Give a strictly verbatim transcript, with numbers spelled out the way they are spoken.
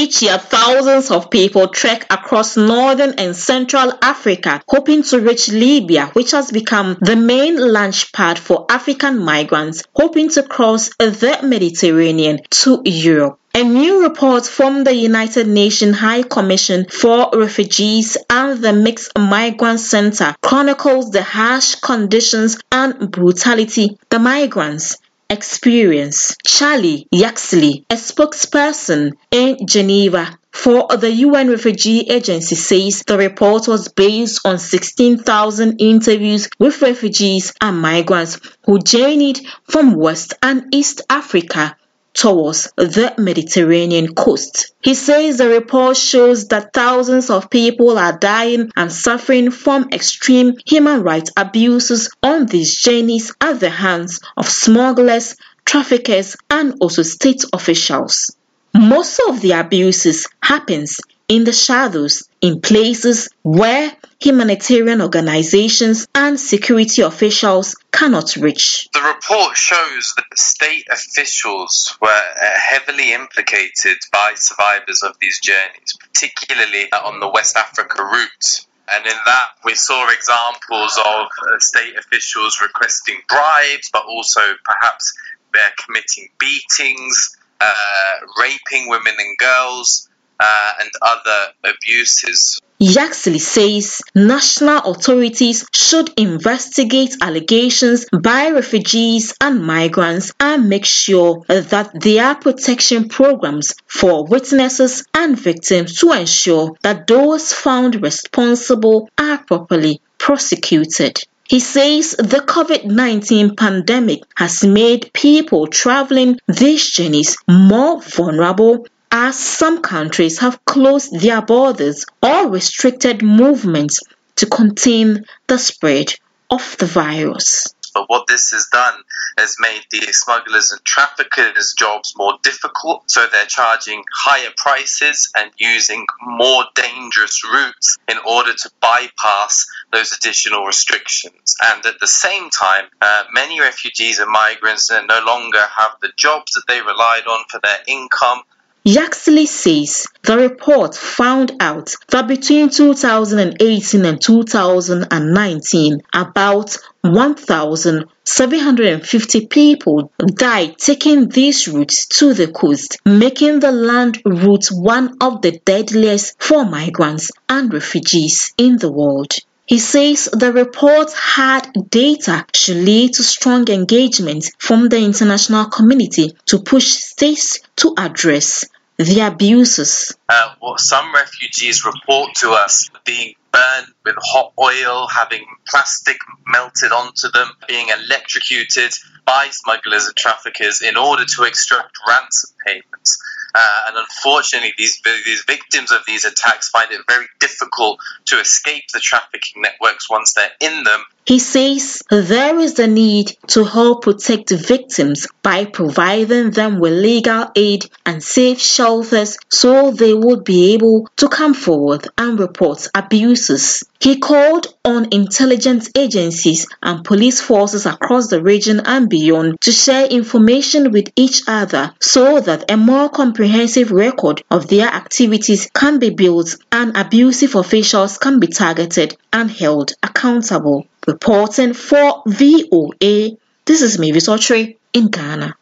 Each year, thousands of people trek across northern and central Africa, hoping to reach Libya, which has become the main launch pad for African migrants hoping to cross the Mediterranean to Europe. A new report from the United Nations High Commission for Refugees and the Mixed Migrant Center chronicles the harsh conditions and brutality the migrants experience. Charlie Yaxley, a spokesperson in Geneva for the U N Refugee Agency, says the report was based on sixteen thousand interviews with refugees and migrants who journeyed from West and East Africa towards the Mediterranean coast. He says the report shows that thousands of people are dying and suffering from extreme human rights abuses on these journeys at the hands of smugglers, traffickers, and also state officials. Most of the abuses happens in the shadows, in places where humanitarian organizations and security officials cannot reach. The report shows that state officials were heavily implicated by survivors of these journeys, particularly on the West Africa route. And in that, we saw examples of state officials requesting bribes, but also perhaps they're committing beatings, uh, raping women and girls, Uh, and other abuses. Yaxley says national authorities should investigate allegations by refugees and migrants and make sure that there are protection programs for witnesses and victims to ensure that those found responsible are properly prosecuted. He says the COVID nineteen pandemic has made people traveling these journeys more vulnerable, as some countries have closed their borders or restricted movements to contain the spread of the virus. But what this has done has made the smugglers and traffickers' jobs more difficult, so they're charging higher prices and using more dangerous routes in order to bypass those additional restrictions. And at the same time, uh, many refugees and migrants uh, no longer have the jobs that they relied on for their income. Yaxley says the report found out that between two thousand eighteen and two thousand nineteen, about one thousand seven hundred fifty people died taking these routes to the coast, making the land route one of the deadliest for migrants and refugees in the world. He says the report had data should lead to strong engagement from the international community to push states to address the abuses. Uh, well, some refugees report to us being burned with hot oil, having plastic melted onto them, being electrocuted by smugglers and traffickers in order to extract ransom payments. Uh, and unfortunately, these, these victims of these attacks find it very difficult to escape the trafficking networks once they're in them. He says there is the need to help protect victims by providing them with legal aid and safe shelters so they would be able to come forward and report abuses. He called on intelligence agencies and police forces across the region and beyond to share information with each other so that a more comprehensive record of their activities can be built and abusive officials can be targeted and held accountable. Reporting for V O A, this is Mavis Otri in Ghana.